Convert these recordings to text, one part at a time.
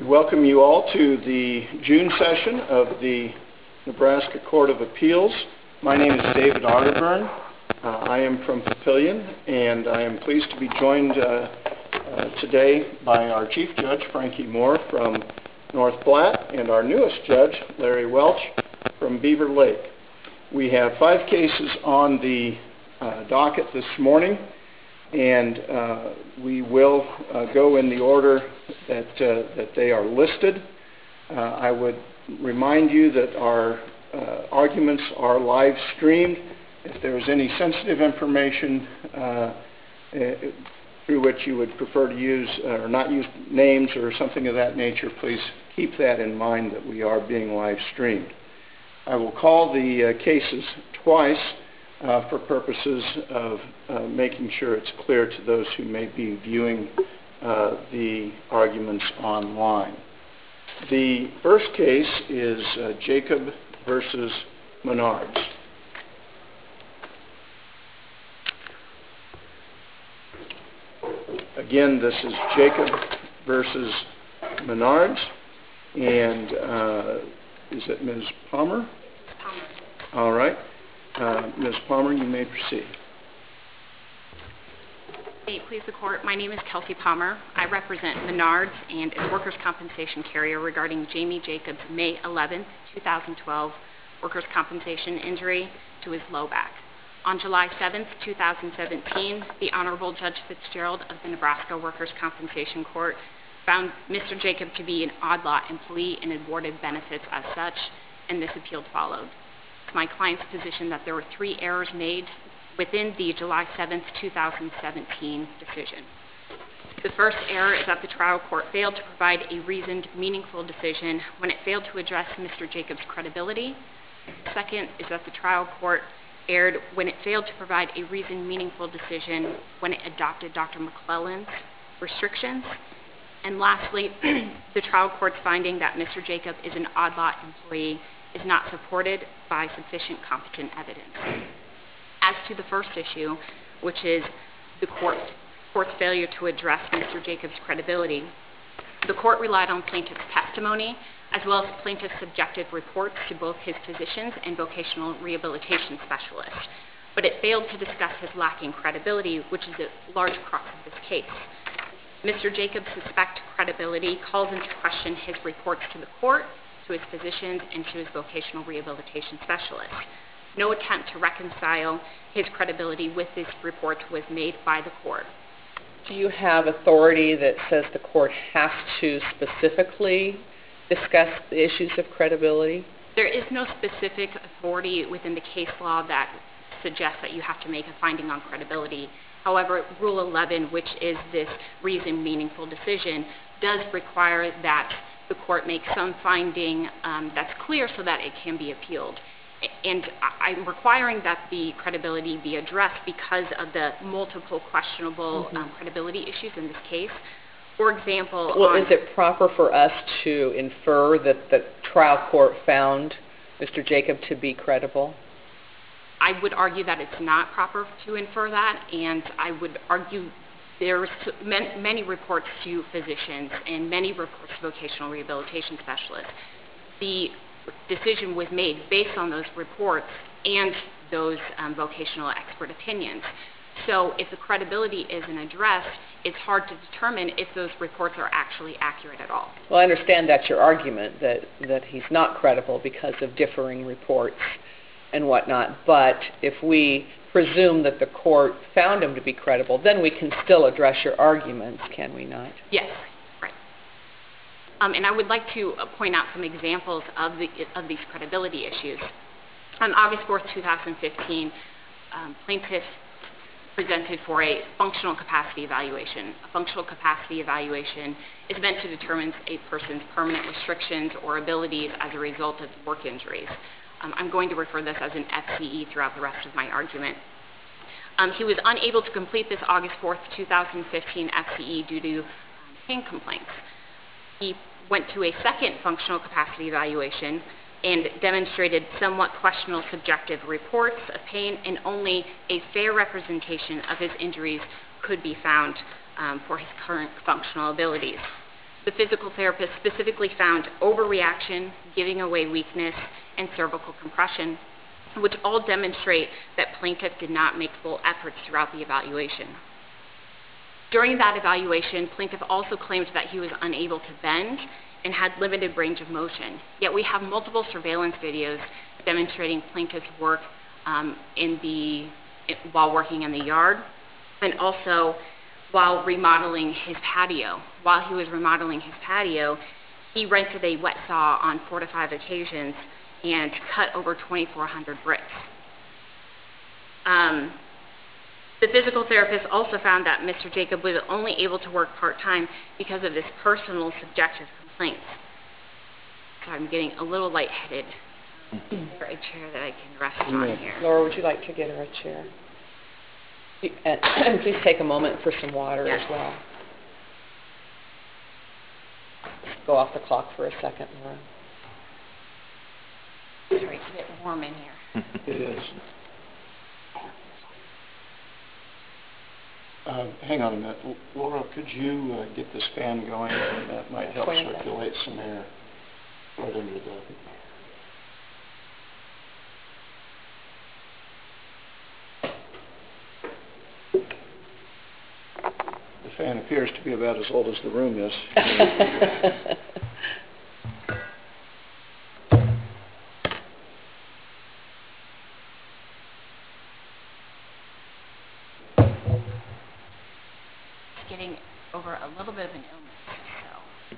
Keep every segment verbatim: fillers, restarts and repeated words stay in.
welcome you all to the June session of the Nebraska Court of Appeals. My name is David Otterburn. Uh, I am from Papillion, and I am pleased to be joined uh, uh, today by our Chief Judge, Frankie Moore, from North Platte, and our newest judge, Larry Welch, from Beaver Lake. We have five cases on the uh, docket this morning, and uh, we will uh, go in the order that, uh, that they are listed. Uh, I would remind you that our uh, arguments are live streamed. If there is any sensitive information uh, through which you would prefer to use uh, or not use names or something of that nature, please keep that in mind that we are being live streamed. I will call the uh, cases twice uh, for purposes of uh, making sure it's clear to those who may be viewing uh, the arguments online. The first case is uh, Jacob versus Menards. Again, this is Jacob versus Menards, and uh, is it Miz Palmer? Palmer. All right. Uh, Miz Palmer, you may proceed. May it please the Court, my name is Kelsey Palmer. I represent Menards and its workers' compensation carrier regarding Jamie Jacobs' May eleventh, two thousand twelve workers' compensation injury to his low back. On July seventh, two thousand seventeen, the Honorable Judge Fitzgerald of the Nebraska Workers' Compensation Court found Mister Jacob to be an odd lot employee and awarded benefits as such, and this appeal followed. It's my client's position that there were three errors made within the July seventh, two thousand seventeen decision. The first error is that the trial court failed to provide a reasoned, meaningful decision when it failed to address Mister Jacobs' credibility. Second is that the trial court erred when it failed to provide a reasoned, meaningful decision when it adopted Doctor McClellan's restrictions. And lastly, the trial court's finding that Mister Jacob is an odd lot employee is not supported by sufficient competent evidence. As to the first issue, which is the court, court's failure to address Mister Jacobs' credibility, the court relied on plaintiff's testimony as well as plaintiff's subjective reports to both his physicians and vocational rehabilitation specialists, but it failed to discuss his lacking credibility, which is a large crux of this case. Mister Jacobs' suspect credibility calls into question his reports to the court, to his physicians, and to his vocational rehabilitation specialists. No attempt to reconcile his credibility with these reports was made by the court. Do you have authority that says the court has to specifically discuss the issues of credibility? There is no specific authority within the case law that suggests that you have to make a finding on credibility. However, Rule eleven, which is this reasoned, meaningful decision, does require that the court make some finding um, that's clear so that it can be appealed. And I'm requiring that the credibility be addressed because of the multiple questionable mm-hmm. um, credibility issues in this case. For example, well, on, is it proper for us to infer that the trial court found Mister Jacob to be credible? I would argue that it's not proper to infer that, and I would argue there's many, many reports to physicians and many reports to vocational rehabilitation specialists. The decision was made based on those reports and those um, vocational expert opinions. So if the credibility isn't addressed, it's hard to determine if those reports are actually accurate at all. Well, I understand that's your argument, that, that he's not credible because of differing reports and whatnot, but if we presume that the court found him to be credible, then we can still address your arguments, can we not? Yes, right. Um, and I would like to point out some examples of, the, of these credibility issues. On August fourth, two thousand fifteen, um, plaintiffs presented for a functional capacity evaluation. A functional capacity evaluation is meant to determine a person's permanent restrictions or abilities as a result of work injuries. Um, I'm going to refer this as an F C E throughout the rest of my argument. Um, he was unable to complete this August fourth, two thousand fifteen F C E due to um, pain complaints. He went to a second functional capacity evaluation and demonstrated somewhat questionable subjective reports of pain, and only a fair representation of his injuries could be found um, for his current functional abilities. The physical therapist specifically found overreaction, giving away weakness, and cervical compression, which all demonstrate that plaintiff did not make full efforts throughout the evaluation. During that evaluation, plaintiff also claimed that he was unable to bend and had limited range of motion. Yet we have multiple surveillance videos demonstrating plaintiff's work um, in the, while working in the yard, and also while remodeling his patio. While he was remodeling his patio, he rented a wet saw on four to five occasions and cut over twenty-four hundred bricks. Um, the physical therapist also found that Mister Jacob was only able to work part-time because of his personal subjective complaints. So I'm getting a little lightheaded. Is there a chair that I can rest on here? Laura, would you like to get her a chair? And, and please take a moment for some water Yes. as well. Go off the clock for a second, Laura. Sorry, it's a bit warm in here. It is. Uh, hang on a minute. L- Laura, could you uh, get this fan going? And that might help Point it up. circulate some air right under the... The fan appears to be about as old as the room is. It's getting over a little bit of an illness, so.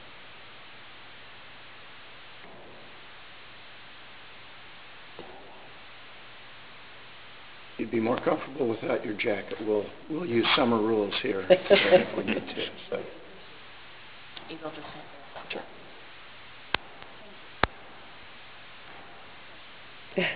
You'd be more comfortable without your jacket. We'll we'll use summer rules here today if we need to. So. Able to sit there. Sure.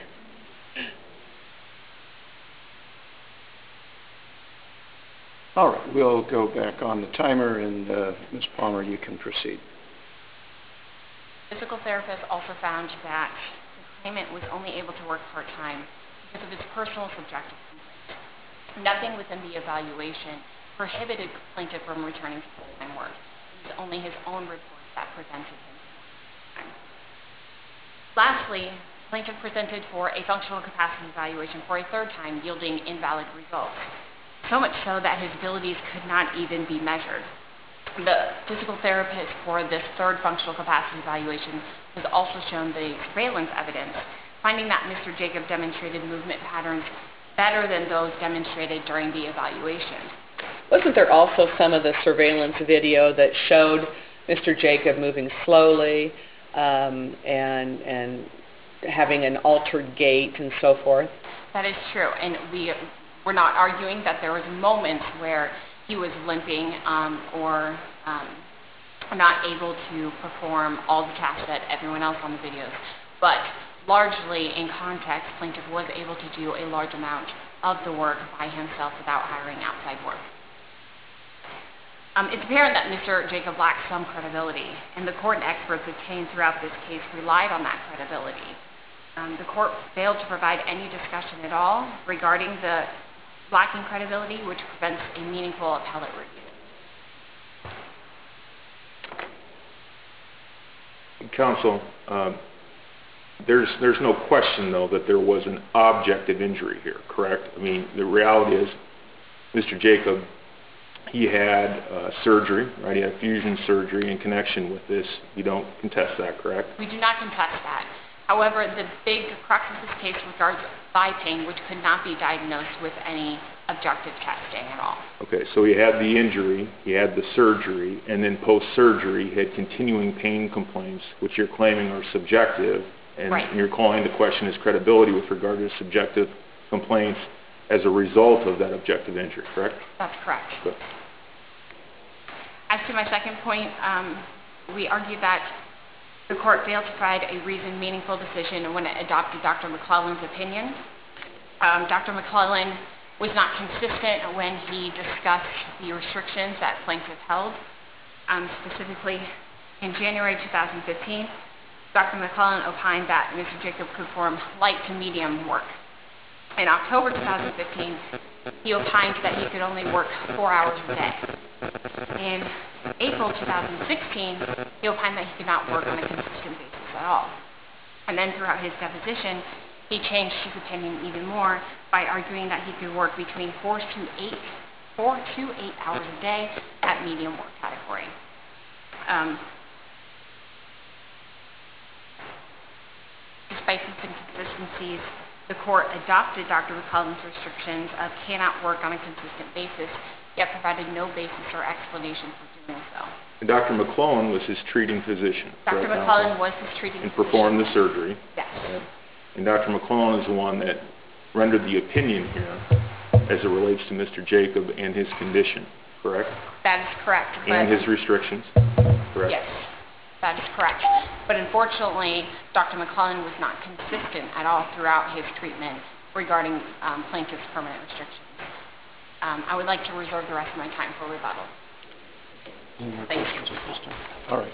All right, we'll go back on the timer, and uh, Miz Palmer, you can proceed. Physical therapist also found that the claimant was only able to work part-time because of his personal subjective complaints. Nothing within the evaluation prohibited plaintiff from returning to full-time work. It was only his own report that prevented him from full-time. Lastly, plaintiff presented for a functional capacity evaluation for a third time, yielding invalid results, so much so that his abilities could not even be measured. The physical therapist for this third functional capacity evaluation has also shown the surveillance evidence, finding that Mister Jacob demonstrated movement patterns better than those demonstrated during the evaluation. Wasn't there also some of the surveillance video that showed Mister Jacob moving slowly um, and and having an altered gait and so forth? That is true, and we we're not arguing that there was moments where he was limping um, or um, not able to perform all the tasks that everyone else on the videos, but largely in context, plaintiff was able to do a large amount of the work by himself without hiring outside work. Um, it's apparent that Mister Jacob lacked some credibility, and the court and experts obtained throughout this case relied on that credibility. Um, the court failed to provide any discussion at all regarding the lacking credibility, which prevents a meaningful appellate review. Counsel, um, there's there's no question, though, that there was an objective injury here, correct? I mean, the reality is Mister Jacob, he had uh, surgery, right? He had fusion surgery in connection with this. You don't contest that, correct? We do not contest that. However, the big crux of this case regards thigh pain, which could not be diagnosed with any objective testing at all. Okay, so he had the injury, he had the surgery, and then post-surgery he had continuing pain complaints, which you're claiming are subjective, and right. You're calling into question his credibility with regard to subjective complaints as a result of that objective injury, correct? That's correct. Good. As to my second point, um, we argue that the court failed to provide a reasoned, meaningful decision when it adopted Doctor McClellan's opinion. Um, Doctor McClellan was not consistent when he discussed the restrictions that plaintiff held. Um, specifically, in January two thousand fifteen, Doctor McClellan opined that Mister Jacob could perform light to medium work. In October two thousand fifteen, he opined that he could only work four hours a day. In April April two thousand sixteen, he opined that he could not work on a consistent basis at all. And then throughout his deposition, he changed his opinion even more by arguing that he could work between four to eight, four to eight hours a day at medium work category. Um, despite these inconsistencies, the court adopted Doctor McClellan's restrictions of cannot work on a consistent basis, yet provided no basis or explanation for doing so. And Doctor McClellan was his treating physician. Doctor correct, McClellan counsel? was his treating And physician. performed the surgery. Yes. And Doctor McClellan is the one that rendered the opinion here as it relates to Mister Jacob and his condition, correct? That is correct. And but- his restrictions, correct? Yes, that is correct. But unfortunately, Doctor McClellan was not consistent at all throughout his treatment regarding um, plaintiff's permanent restrictions. Um, I would like to reserve the rest of my time for rebuttal. Any more Thank questions at this time? All right.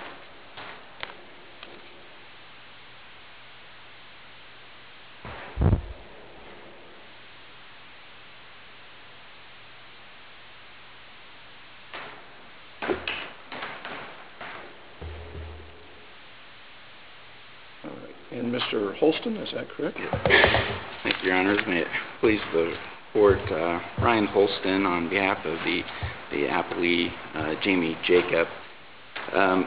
All right. And Mister Holston, is that correct? Thank you, Your Honors. May it please the Court, uh, Ryan Holston on behalf of the, the appellee, uh, Jamie Jacob. Um,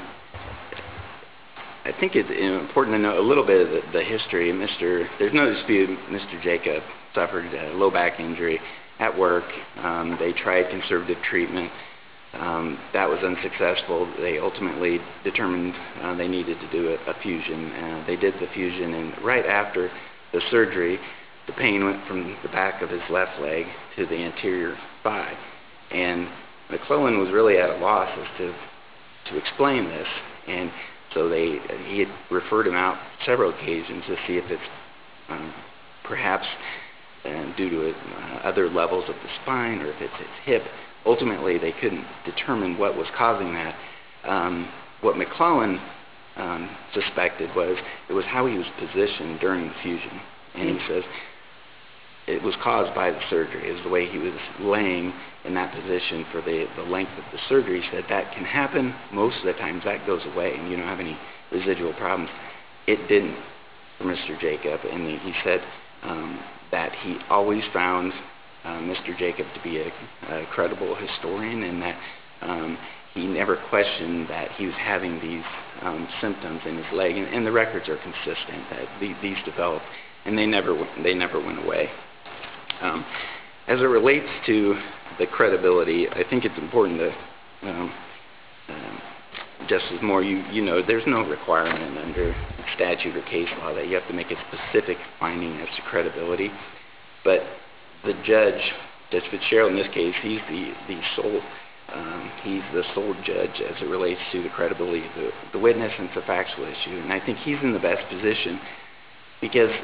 I think it's important to know a little bit of the, the history. Mister There's no dispute Mister Jacob suffered a low back injury at work. Um, they tried conservative treatment. Um, that was unsuccessful. They ultimately determined uh, they needed to do a, a fusion. Uh, they did the fusion, and right after the surgery, the pain went from the back of his left leg to the anterior thigh. And McClellan was really at a loss as to, to explain this. And so they, he had referred him out several occasions to see if it's um, perhaps uh, due to it, uh, other levels of the spine, or if it's his hip. Ultimately, they couldn't determine what was causing that. Um, what McClellan um, suspected was it was how he was positioned during the fusion. And he says it was caused by the surgery. It was the way he was laying in that position for the, the length of the surgery. He said that can happen. Most of the times that goes away and you don't have any residual problems. It didn't for Mister Jacob. And he said um, that he always found Uh, Mister Jacob to be a, a credible historian, and that um, he never questioned that he was having these um, symptoms in his leg, and, and the records are consistent that the, these developed, and they never they never went away. Um, as it relates to the credibility, I think it's important to, um, um, Justice Moore, you you know, there's no requirement under statute or case law that you have to make a specific finding as to credibility, but the judge, Judge Fitzgerald in this case, he's the, the sole, um, he's the sole judge as it relates to the credibility of the, the witness, and it's a factual issue. And I think he's in the best position because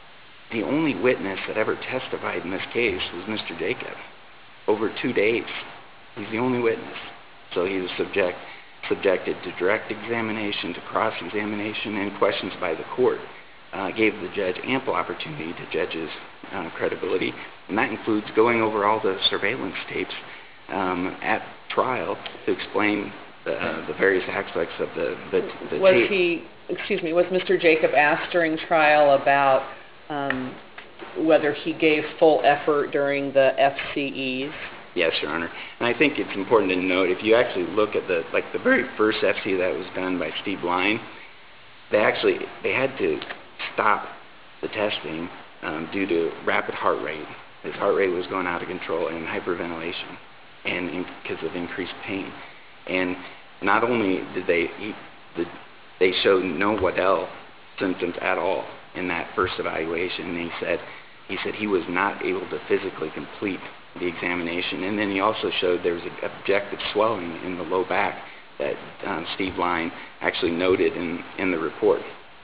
the only witness that ever testified in this case was Mister Jacob. Over two days, he's the only witness. So he was subject, subjected to direct examination, to cross-examination, and questions by the court. Uh, gave the judge ample opportunity to judge his uh, credibility, and that includes going over all the surveillance tapes um, at trial to explain the, uh, the various aspects of the, the, the Was tape. he, excuse me, was Mister Jacob asked during trial about um, whether he gave full effort during the F C Es? Yes, Your Honor. And I think it's important to note, if you actually look at the, like the very first F C that was done by Steve Line, they actually, they had to stop the testing um, due to rapid heart rate. His heart rate was going out of control, and hyperventilation, and in, because of increased pain. And not only did they, he, the, they showed no Waddell symptoms at all in that first evaluation. And he said, he said he was not able to physically complete the examination. And then he also showed there was an objective swelling in the low back that um, Steve Line actually noted in, in the report.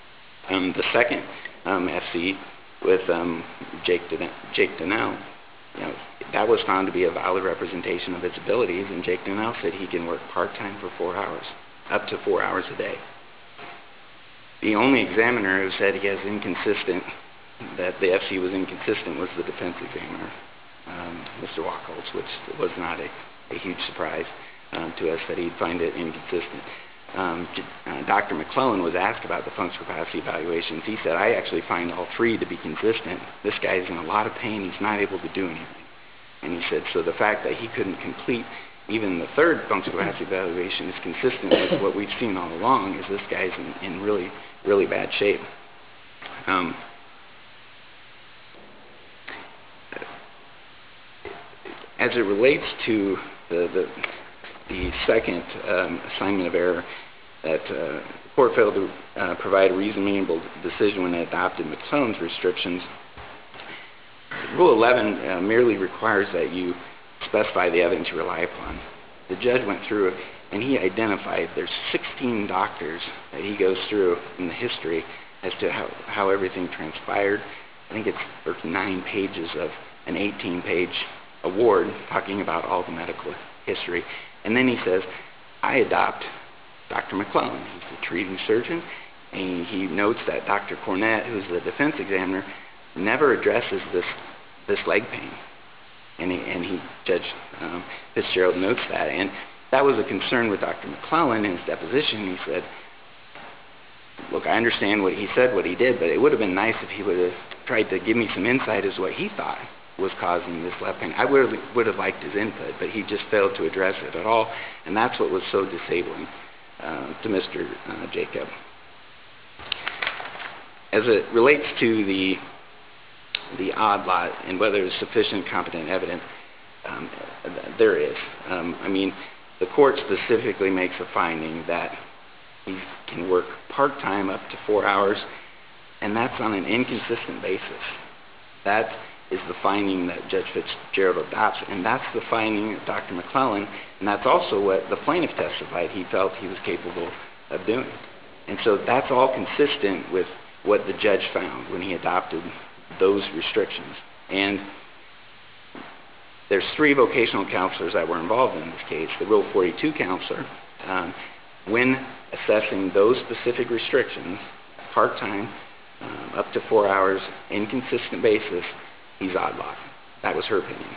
Um, the second um, F C with um, Jake, Den- Jake Donnell, you know, that was found to be a valid representation of his abilities, and Jake Donnell said he can work part-time for four hours, up to four hours a day. The only examiner who said he has inconsistent, that the F C was inconsistent, was the defense examiner, um, Mister Wachholz, which was not a, a huge surprise. um, to us that he'd find it inconsistent. Um, uh, Doctor McClellan was asked about the functional capacity evaluations. He said, I actually find all three to be consistent. This guy's in a lot of pain. He's not able to do anything. And he said, so the fact that he couldn't complete even the third functional capacity evaluation is consistent with what we've seen all along, is this guy's in, in really, really bad shape. Um, as it relates to the, the, the second um, assignment of error, that uh, the court failed to uh, provide a reasonable decision when it adopted McClellan's restrictions. Rule eleven uh, merely requires that you specify the evidence you rely upon. The judge went through and he identified there's sixteen doctors that he goes through in the history as to how, how everything transpired. I think it's there's nine pages of an eighteen page award talking about all the medical history. And then he says, I adopt Doctor McClellan. He's the treating surgeon, and he notes that Doctor Cornett, who's the defense examiner, never addresses this this leg pain. And he, and he Judge um, Fitzgerald notes that. And that was a concern with Doctor McClellan in his deposition. He said, look, I understand what he said, what he did, but it would have been nice if he would have tried to give me some insight as to what he thought was causing this left pain. I would have, would have liked his input, but he just failed to address it at all. And that's what was so disabling uh, to Mister Uh, Jacob. As it relates to the the odd lot and whether there's sufficient competent evidence, um, there is. Um, I mean, the court specifically makes a finding that he can work part-time up to four hours, and that's on an inconsistent basis. That is the finding that Judge Fitzgerald adopts, and that's the finding of Doctor McClellan, and that's also what the plaintiff testified he felt he was capable of doing. And so that's all consistent with what the judge found when he adopted those restrictions. And there's three vocational counselors that were involved in this case. The Rule forty-two counselor, um, when assessing those specific restrictions, part-time, um, up to four hours, inconsistent basis, he's odd lot. That was her opinion.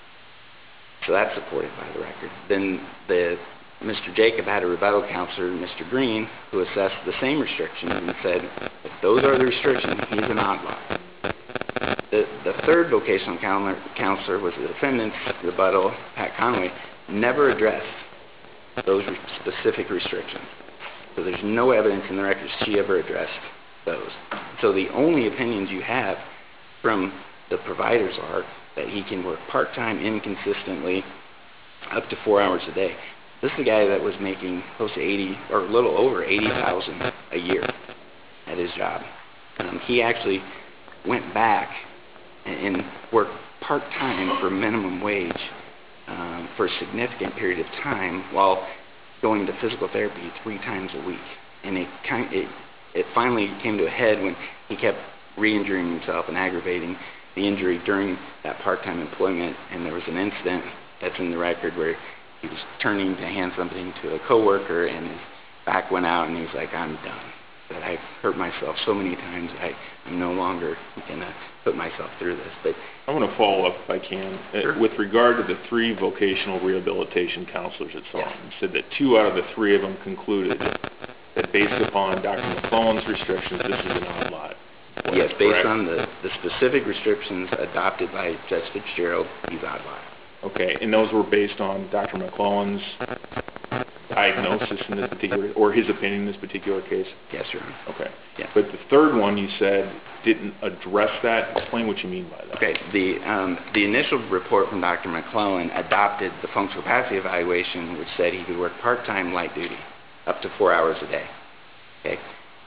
So that's supported by the record. Then the Mister Jacob had a rebuttal counselor, Mister Green, who assessed the same restrictions and said, if those are the restrictions, he's an odd lot. The, the third vocational counselor was the defendant's rebuttal, Pat Conway, never addressed those re- specific restrictions. So there's no evidence in the record she ever addressed those. So the only opinions you have from the providers are that he can work part-time inconsistently up to four hours a day. This is a guy that was making close to eighty or a little over eighty thousand a year at his job. Um, he actually went back and, and worked part-time for minimum wage um, for a significant period of time while going to physical therapy three times a week. And it kind it it finally came to a head when he kept re-injuring himself and aggravating the injury during that part-time employment. And there was an incident that's in the record where he was turning to hand something to a coworker and his back went out and he's like, I'm done. That I've hurt myself so many times, I, I'm no longer going to put myself through this. But I want to follow up if I can. Sure. Uh, with regard to the three vocational rehabilitation counselors that saw Yes. him, said that two out of the three of them concluded that based upon Doctor McClellan's restrictions, this is an odd lot. Was yes, that based correct? on the, the specific restrictions adopted by Judge Fitzgerald, he's odd lot. Okay, and those were based on Doctor McClellan's diagnosis in this particular, or his opinion in this particular case? Yes, Your Honor. Okay. Yeah. But the third one you said didn't address that. Explain what you mean by that. Okay, the, um, the initial report from Doctor McClellan adopted the functional capacity evaluation, which said he could work part-time light duty, up to four hours a day. Okay.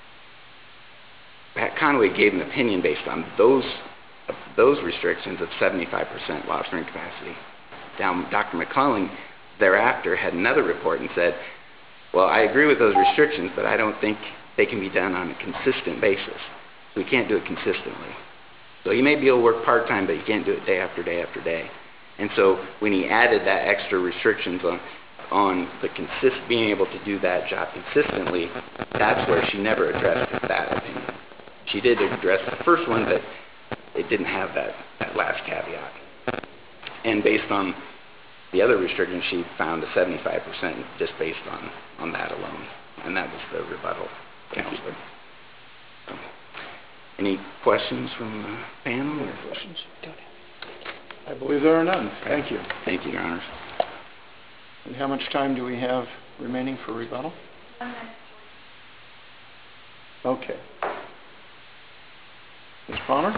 Pat Conway gave an opinion based on those those restrictions of seventy-five percent lost strength capacity. Now, Doctor McClellan thereafter had another report and said, well, I agree with those restrictions, but I don't think they can be done on a consistent basis. We can't do it consistently. So he may be able to work part-time, but he can't do it day after day after day. And so when he added that extra restrictions on on the consist being able to do that job consistently, that's where she never addressed that opinion. She did address the first one, but it didn't have that, that last caveat. And based on the other restriction, she found a seventy-five percent just based on, on that alone, and that was the rebuttal. Counselor. So, any questions from the panel? Any questions? I believe there are none. Thank you. Thank you, Your Honors. And how much time do we have remaining for rebuttal? Okay. Miz Palmer?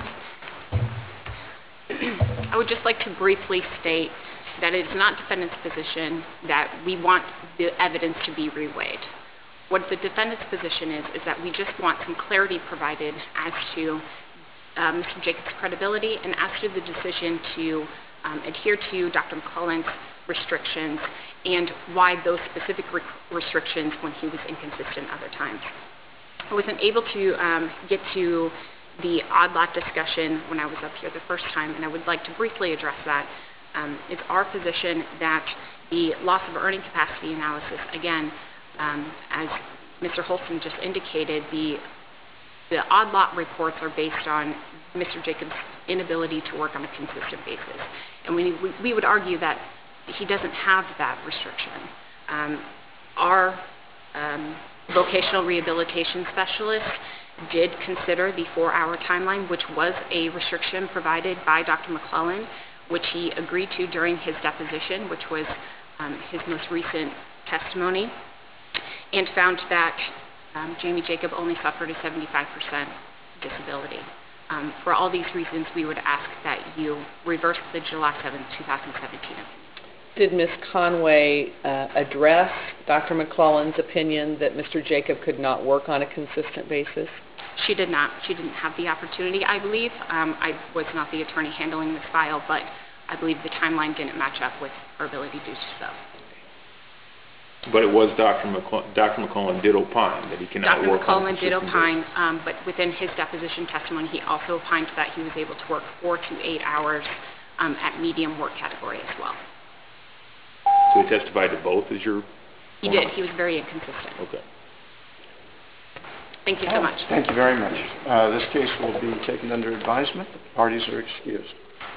I would just like to briefly state that it is not defendant's position that we want the evidence to be reweighed. What the defendant's position is, is that we just want some clarity provided as to uh, Mister Jacobs' credibility and as to the decision to um, adhere to Doctor McClellan's restrictions and why those specific re restrictions when he was inconsistent other times. I wasn't able to um, get to the odd lot discussion when I was up here the first time, and I would like to briefly address that. Um, it's our position that the loss of earning capacity analysis, again, um, as Mister Holston just indicated, the, the odd lot reports are based on Mister Jacobs' inability to work on a consistent basis. And we, we, we would argue that he doesn't have that restriction. Um, our um, vocational rehabilitation specialist did consider the four-hour timeline, which was a restriction provided by Doctor McClellan, which he agreed to during his deposition, which was um, his most recent testimony, and found that um, Jamie Jacob only suffered a seventy-five percent disability. Um, for all these reasons, we would ask that you reverse the July seventh, two thousand seventeen opinion. Did Miz Conway uh, address Doctor McClellan's opinion that Mister Jacob could not work on a consistent basis? She did not. She didn't have the opportunity, I believe. Um, I was not the attorney handling this file, but I believe the timeline didn't match up with her ability to do so. But it was Doctor McClellan, Doctor McClellan did opine that he cannot Doctor work on a McClellan did consistent opine, basis. um, but within his deposition testimony, he also opined that he was able to work four to eight hours um, at medium work category as well. So he testified to both as your... He did. He was very inconsistent. Okay. Thank you so much. Thank you very much. Uh, this case will be taken under advisement. The parties are excused.